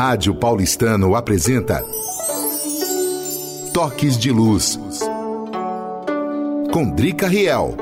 Rádio Paulistano apresenta Toques de Luz, com Drica Riel.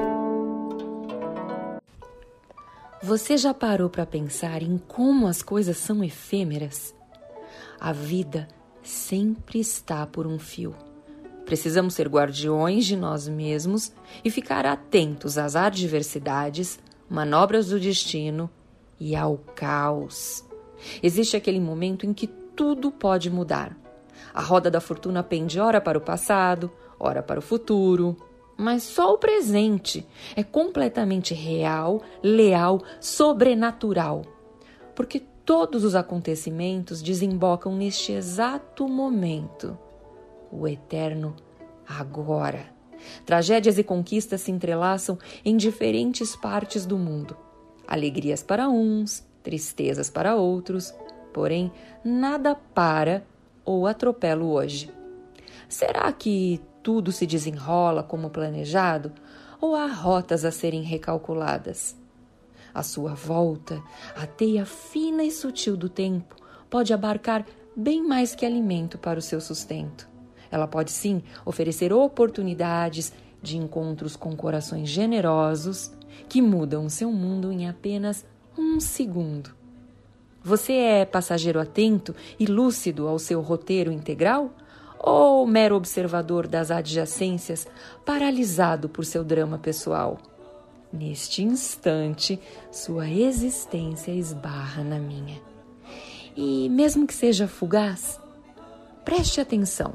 Você já parou para pensar em como as coisas são efêmeras? A vida sempre está por um fio. Precisamos ser guardiões de nós mesmos e ficar atentos às adversidades, manobras do destino e ao caos. Existe aquele momento em que tudo pode mudar. A roda da fortuna pende ora para o passado, ora para o futuro. Mas só o presente é completamente real, leal, sobrenatural. Porque todos os acontecimentos desembocam neste exato momento. O eterno agora. Tragédias e conquistas se entrelaçam em diferentes partes do mundo. Alegrias para uns, tristezas para outros, porém nada para ou atropela o hoje. Será que tudo se desenrola como planejado ou há rotas a serem recalculadas? À sua volta, a teia fina e sutil do tempo pode abarcar bem mais que alimento para o seu sustento. Ela pode sim oferecer oportunidades de encontros com corações generosos que mudam seu mundo em apenas um segundo. Você é passageiro atento e lúcido ao seu roteiro integral? Ou mero observador das adjacências, paralisado por seu drama pessoal? Neste instante, sua existência esbarra na minha. E mesmo que seja fugaz, preste atenção.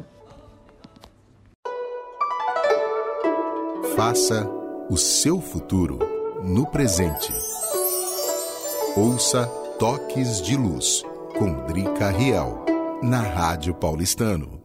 Faça o seu futuro no presente. Ouça Toques de Luz, com Drica Riel, na Rádio Paulistano.